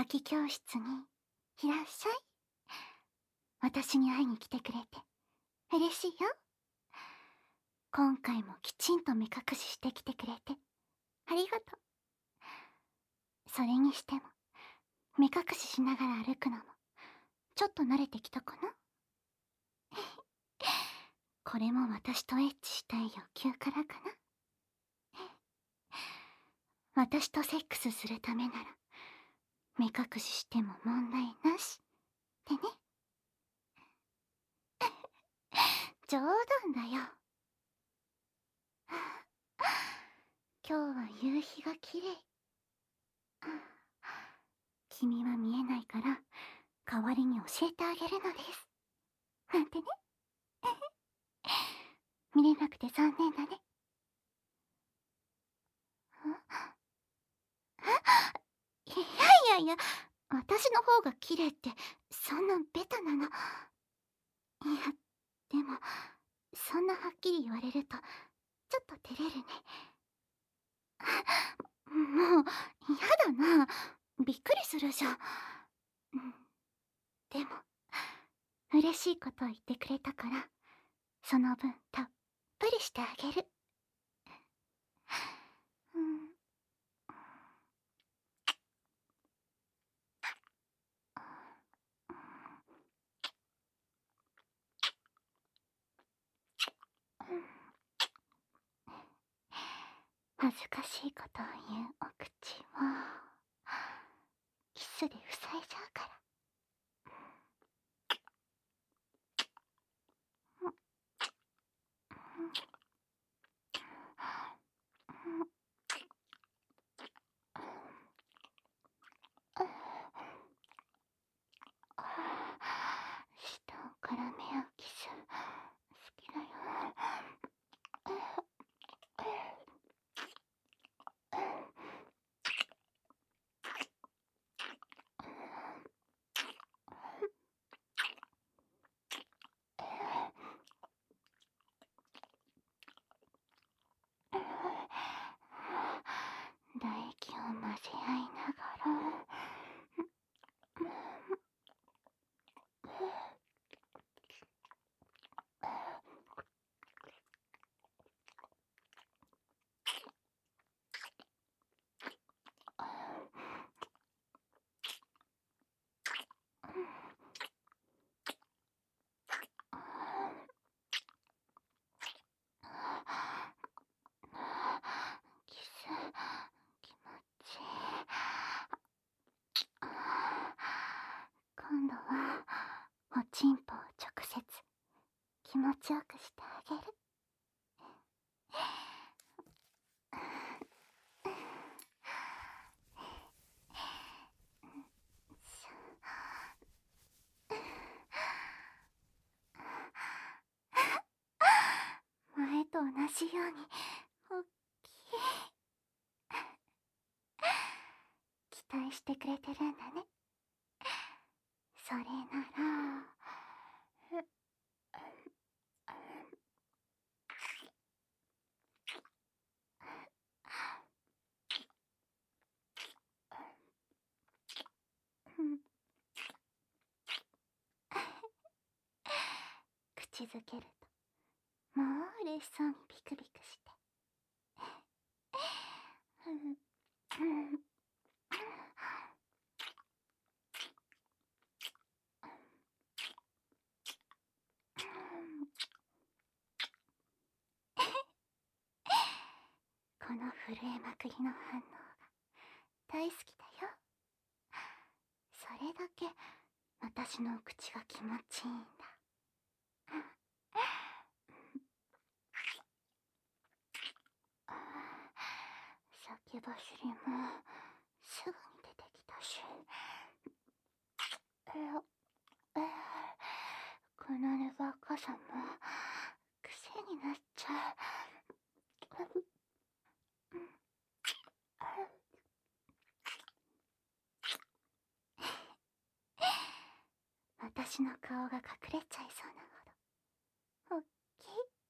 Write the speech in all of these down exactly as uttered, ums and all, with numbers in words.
覇気教室にいらっしゃい。私に会いに来てくれて嬉しいよ。今回もきちんと目隠ししてきてくれてありがとう。それにしても目隠ししながら歩くのもちょっと慣れてきたかな。これも私とエッチしたい欲求からかな。私とセックスするためなら目隠ししても問題なしってね。冗談だよ。今日は夕日が綺麗。君は見えないから代わりに教えてあげるのです。なんてね。見れなくて残念だね。いやいやいや、私の方が綺麗ってそんなベタなの。いや、でもそんなはっきり言われるとちょっと照れるね。もう嫌だな。びっくりするじゃん。でも嬉しいことを言ってくれたからその分たっぷりしてあげる。うん。恥ずかしいことを言うお口をキスで塞いじゃうから。下から目をキス好きだよ。唾液を混ぜ合いながらキス気持ちいい。今度はおちんぽを直接気持ちよくしてあげる。前と同じようにおっきい。期待してくれてるんだね。それなら口づけるともう嬉しそうにビクビクしてこの震えまくりの反応が大好きだよ。それだけ私の口が気持ちいいんだ。先走りもすぐに出てきたし、ええこのねばっかさも癖になっちゃう。私の顔が隠れちゃいそうなほどおっきい。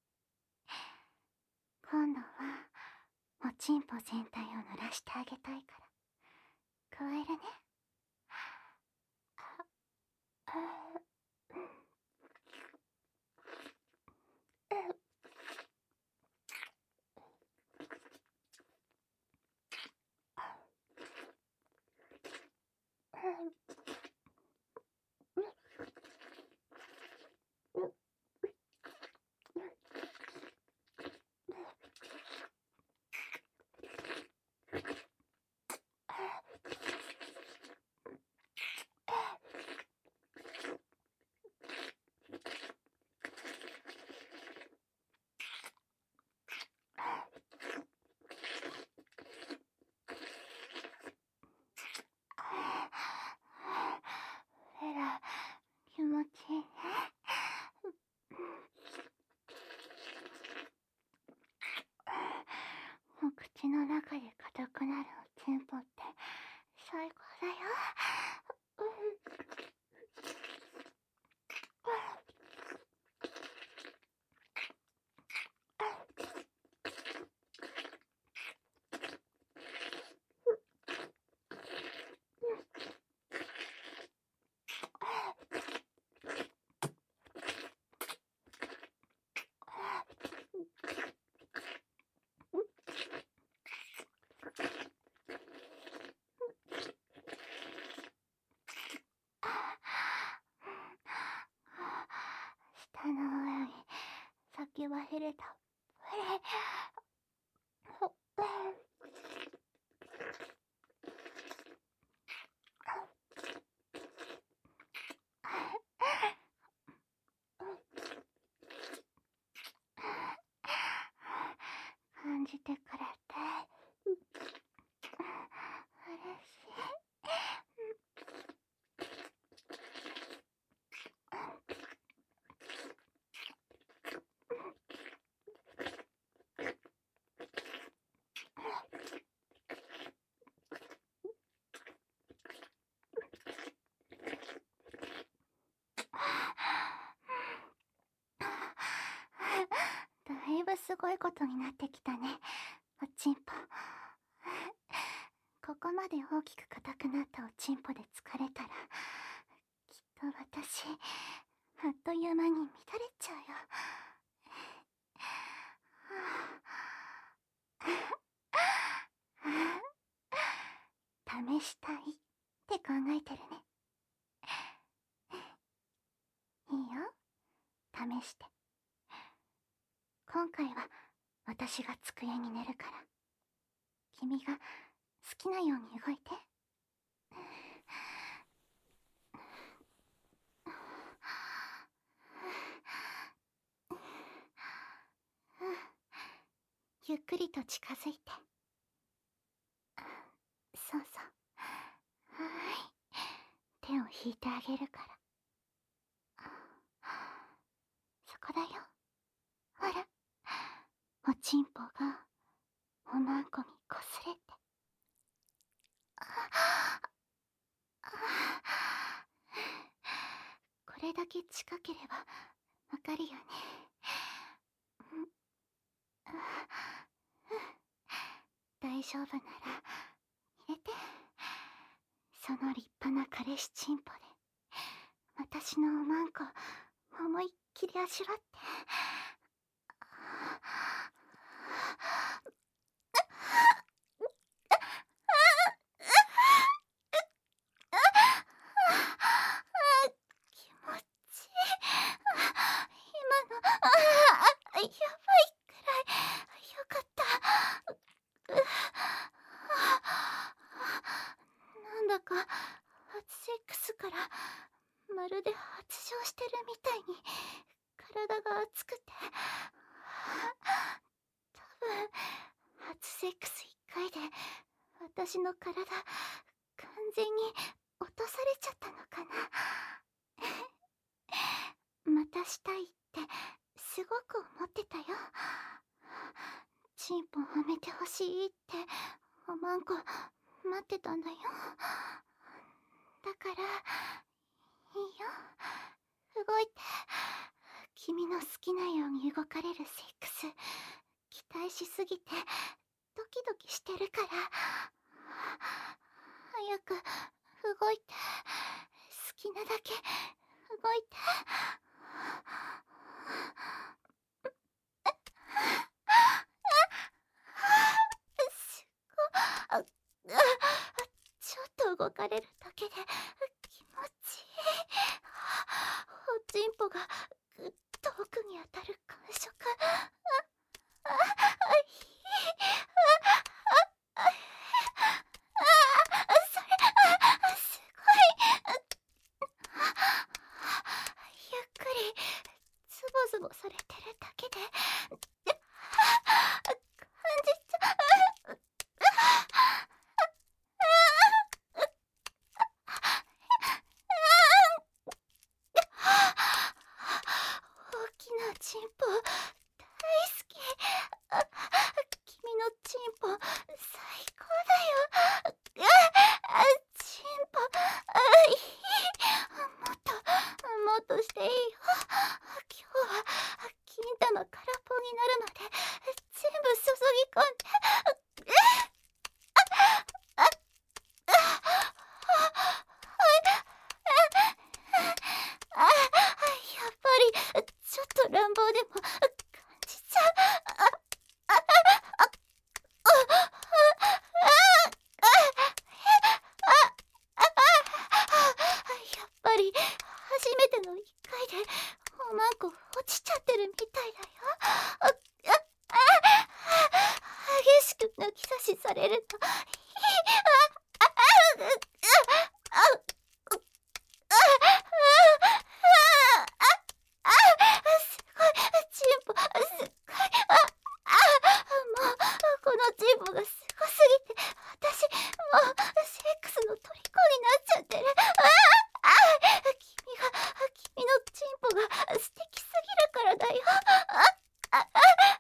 今度はおちんぽ全体を濡らしてあげたいから加えるね。 えら、気持ちいいね。お口の中で硬くなるおちんぽって最高だよ。舌の上に先は減れた。感じてくれて嬉しい。だいぶすごいことになってきたね、おちんぽ。ここまで大きく硬くなったおちんぽで疲れたら、きっと私、あっという間に乱れちゃうよ。試したいって考えてるね。いいよ、試して。今回は私が机に寝るから、君が好きなように動いて。ゆっくりと近づいて。そうそう。はーい、手を引いてあげるから。そこだよ。ほら、おちんぽがおまんこにこすれて。これだけ近ければわかるよね。大丈夫なら入れて。その立派な彼氏チンポで私のおまんこ思いっきりあしらって。気持ちいい。今のああやばいくらいよかった。なんだか初セックスからまるで発情してるみたいに体が熱くて、多分初セックスいっかいで私の体完全に落とされちゃったのかな。またしたいってすごく思ってたよ。チンポはめてほしいっておまんこ待ってたんだよ。だからいいよ、動いて。君の好きなように動かれるセックス期待しすぎてドキドキしてるから。早く動いて、好きなだけもいて。すごああちょっと動かれるだけで気持ちいい。おちんぽがぐっと奥に当たる感触。あああひあああそれあすごい。ゆっくりズボズボされてるだけで感じちゃう。大きなチンポ大好き。あ君のチンポ最高だよ。あチンポあいい。もっともっとしていいよ。今日は金玉空っぽになるまで全部注ぎ込んで。あああやっぱりちょっと乱暴でも感じちゃう。ああああやっぱり初めてのいっかいでおまんこ落ちちゃってるみたいだよ。ああ激しく抜き差しされるとすごいチンポすっごい。ああもうこのチンポがすごすぎて私もうセックスの虜になっちゃってる。ああ君が君のチンポが素敵すぎるからだよ。あああ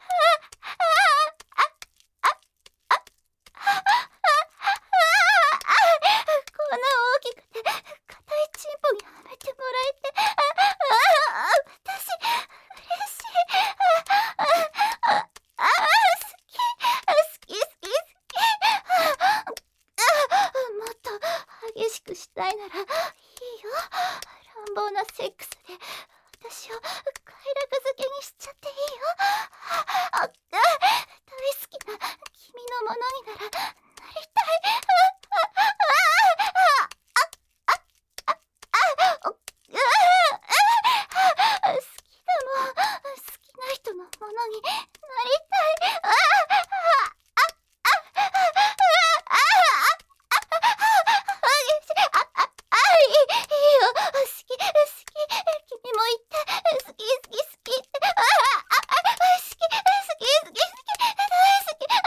こんな大きくて硬いチンポにはめてもらえてああ私嬉しい。あああ好き好き好き好き。あもっと激しくしたいならいいよ。乱暴なセックスで私を快楽づけにしちゃっていいよ。あ大好きな君のものにならなりたい。好きだもん。好きな人のものになりたい。あああああ激しい。あああいいいいよ。好き好き。君も言って好き好き好きって。あああ好き好き好き好き大好き。あ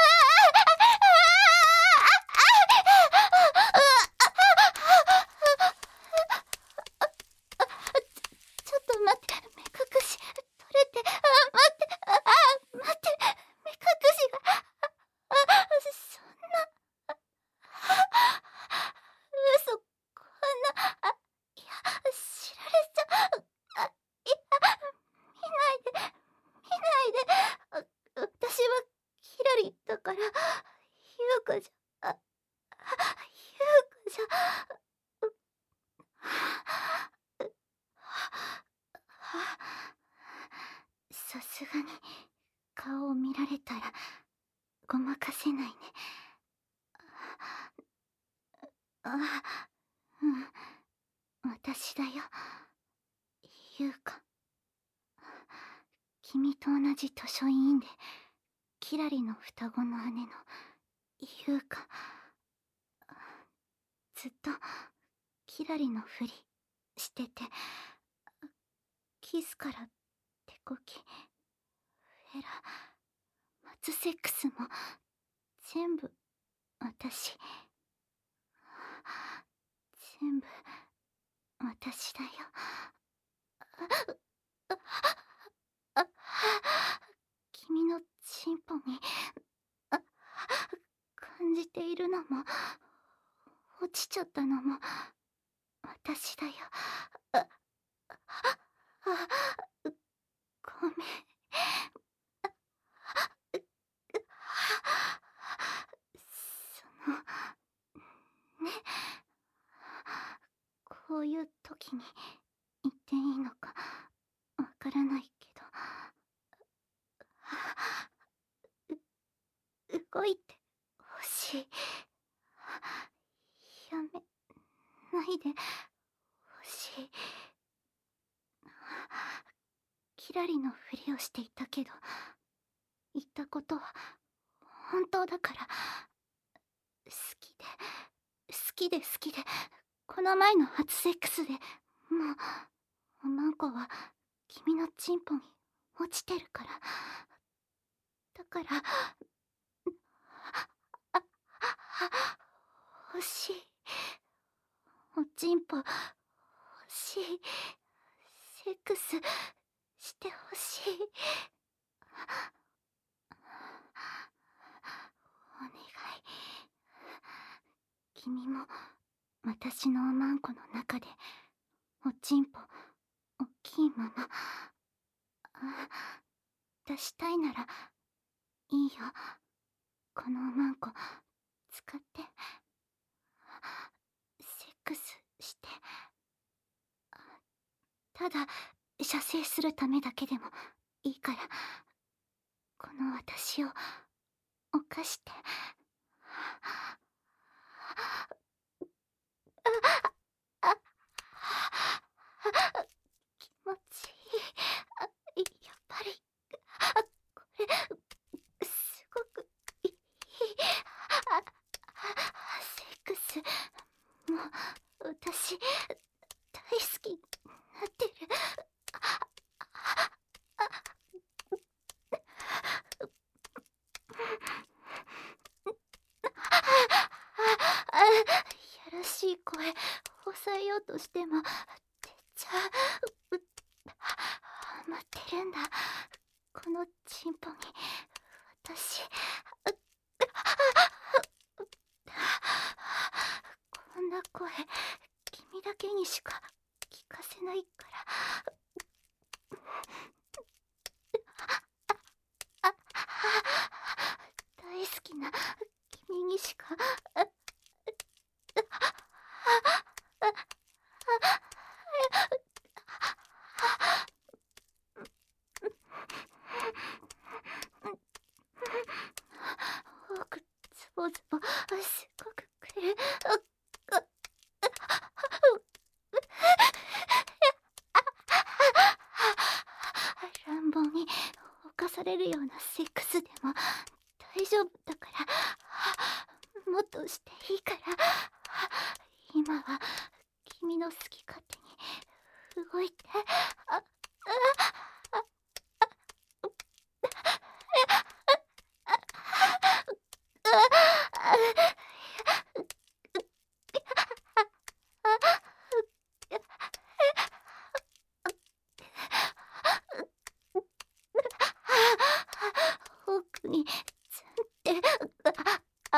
ちょっと待って、目隠し取れて。あ待って、あ待って、目隠しがあそんな嘘こんなあいや知られちゃう。あいや見ないで見ないで。あ私はキラリだから優香じゃあ優香じゃさすがに顔を見られたらごまかせないね。あうん私だよ優香。君と同じ図書委員でキラリの双子の姉の優香。ずっとキラリのふりしててキスから手こきフェラ初セックスも全部私全部私だよ。ああ君のチンポにあ感じているのも落ちちゃったのも私だよ。ああごめん。そのねこういう時に言ってでいいのかわからないけど、う動いてほしい。やめないでほしい。キラリのふりをしていたけど、言ったことは本当だから。好きで好きで好きで、この前の初セックスでもうおまんこは君のチンポに落ちてるから。だからあ欲しい。おちんぽ欲しい。セックスしてほしい。お願い。君も私のおまんこの中でおちんぽおっきいまま出したいならいいよ。このおまんこ使ってセックスして。ただ射精するためだけでもいいから、この私を犯して。気持ちいい。やっぱりこれすごくいい。セックスもう私大好きになってる。やらしい声抑えようとしても出ちゃう。待ってるんだ、このチンポに私。こんな声君だけにしか聞かせないから。大好きな君にしか。多くズボズボすごくくれる。乱暴に犯されるようなセックスでも大丈夫だから。もっとしていいから。今は君の好き勝手に動いて。あ奥につんって。あ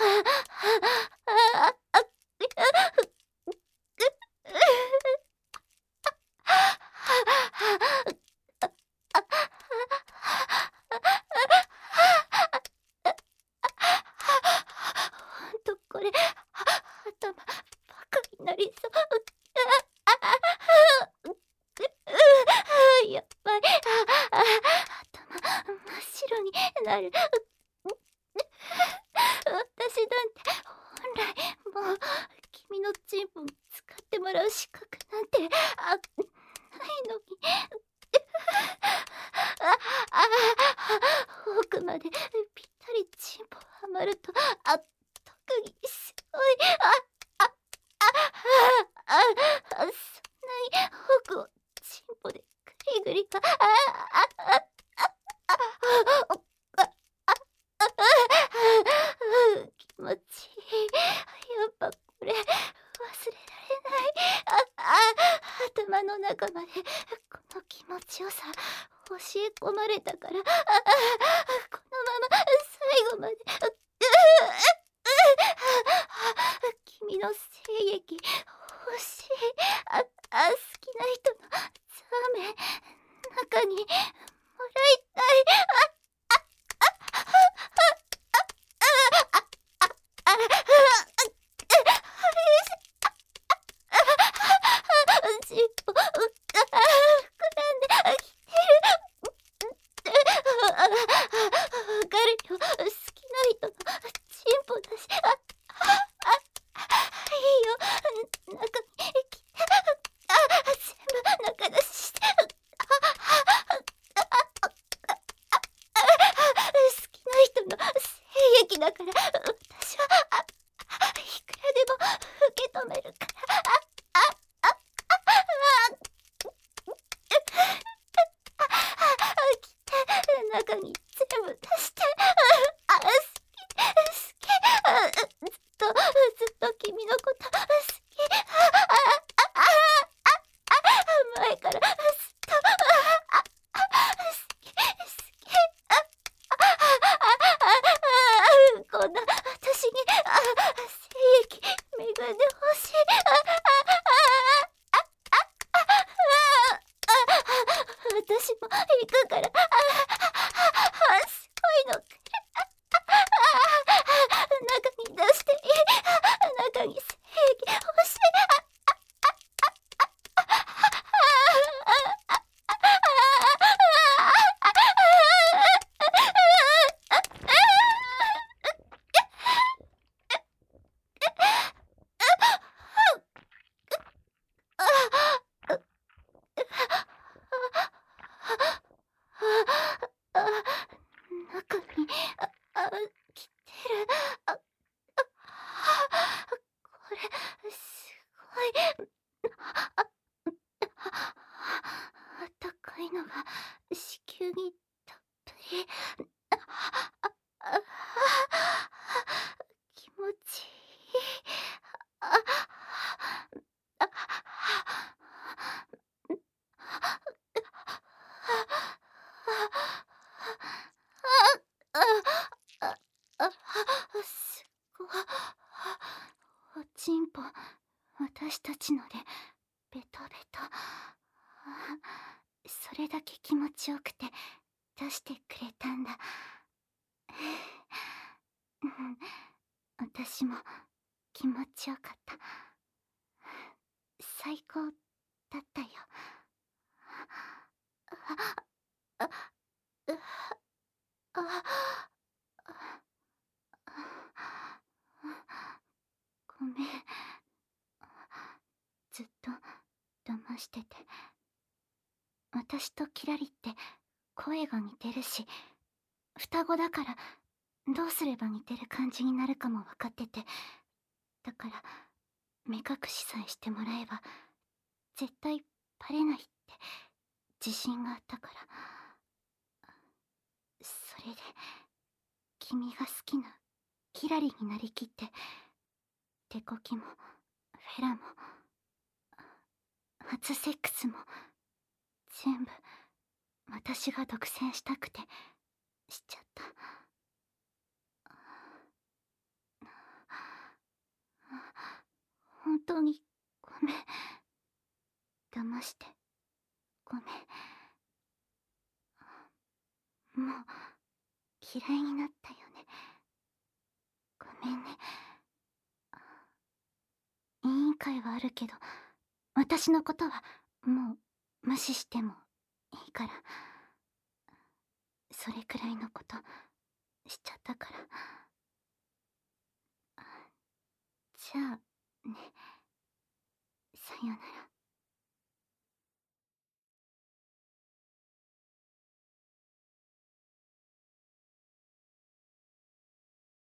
ほんとこれ頭バカになりそう。やばい。頭真っ白になる。私なんて本来もう君のチンポ使ってもらう資格なんてあないのに。奥までぴったりチンポはまると、あ特にすごい。ああああそんなに奥をチンポでグリグリか。あああ気持ちいい。やっぱこれ忘れられない。ああ頭の中までこの気持ちよさ教え込まれたから。あこのまま最後まで。君の精液欲しい。ああ好きな人のザーメン中にもらいたい。チンポのこと好き。あああああ前からずっとああ好き好き。ああああこんな私にあ精液恵んでほしい。ああ私も行くから。ああすごいの。中に出していい。中に精液欲しい。中にああ来てる。あこれすごい。ああったかいのが子宮にたっぷり。ああ気持ちいい。ああああすごい。おちんぽ私たちのでベトベト。それだけ気持ちよくて出してくれたんだ。うん私も気持ちよかった。最高だったよ。あああごめん。ずっと騙してて。私とキラリって声が似てるし、双子だからどうすれば似てる感じになるかも分かってて、だから目隠しさえしてもらえば絶対バレないって自信があったから。それで君が好きなキラリになりきって、手こきもフェラも初セックスも全部私が独占したくてしちゃった。本当にごめん。騙してごめん。もう嫌いになったよね。ごめんね。委員会はあるけど、私のことはもう無視してもいいから。それくらいのことしちゃったから。じゃあね、さよなら。